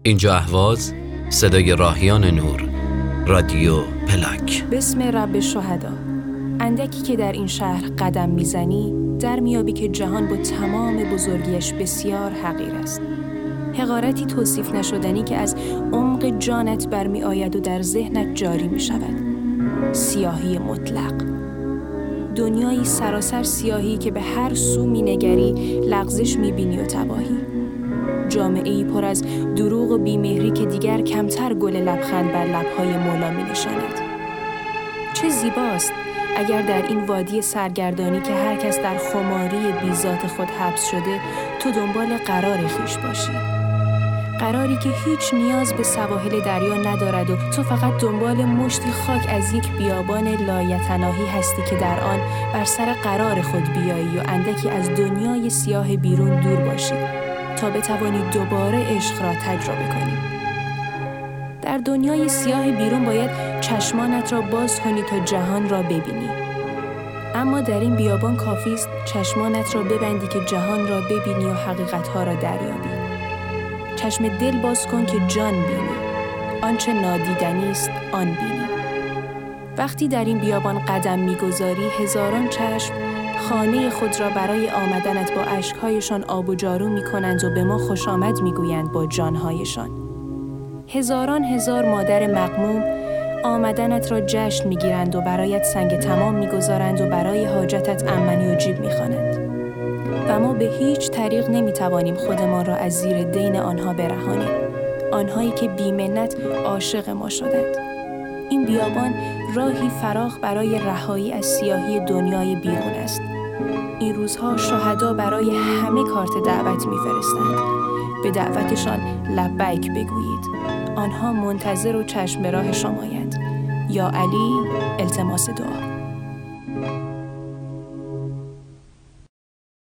اینجا اهواز، صدای راهیان نور، رادیو پلاک. بسم رب شهدا. اندکی که در این شهر قدم میزنی در میابی که جهان با تمام بزرگیش بسیار حقیر است. حقارتی توصیف نشدنی که از عمق جانت برمی آید و در ذهنت جاری می شود. سیاهی مطلق. دنیایی سراسر سیاهی که به هر سو می نگری لغزش می بینی و تباهی. جامعه‌ای پر از دروغ و بیمهری که دیگر کمتر گل لبخند بر لب‌های مولا می نشاند. چه زیباست اگر در این وادی سرگردانی که هر کس در خماری بی‌ذات خود حبس شده تو دنبال قرار خویش باشی. قراری که هیچ نیاز به سواحل دریا ندارد و تو فقط دنبال مشتی خاک از یک بیابان لایتناهی هستی که در آن بر سر قرار خود بیایی و اندکی از دنیای سیاه بیرون دور باشی تا بتوانی دوباره عشق را تجربه کنی. در دنیای سیاه بیرون باید چشمانت را باز کنی تا جهان را ببینی. اما در این بیابان کافی است چشمانت را ببندی که جهان را ببینی و حقیقتها را دریابی. چشم دل باز کن که جان بینی. آنچه نادیدنی است آن بینی. وقتی در این بیابان قدم می‌گذاری هزاران چشم خانه خود را برای آمدنت با اشک‌هایشان آب و جارو می‌کنند و به ما خوش آمد می‌گویند با جان‌هایشان. هزاران هزار مادر مغموم آمدنت را جشن می‌گیرند و برایت سنگ تمام می‌گذارند و برای حاجتت امنی و جیب می‌خوانند. و ما به هیچ طریق نمی‌توانیم خودمان را از زیر دین آنها برهانیم. آنهایی که بی‌منت عاشق ما شدند. این بیابان راهی فراخ برای رهایی از سیاهی دنیای بیرون است. این روزها شهدا برای همه کارت دعوت می‌فرستند. به دعوتشان لبیک بگویید. آنها منتظر و چشم به راه شمایند. یا علی، التماس دعا.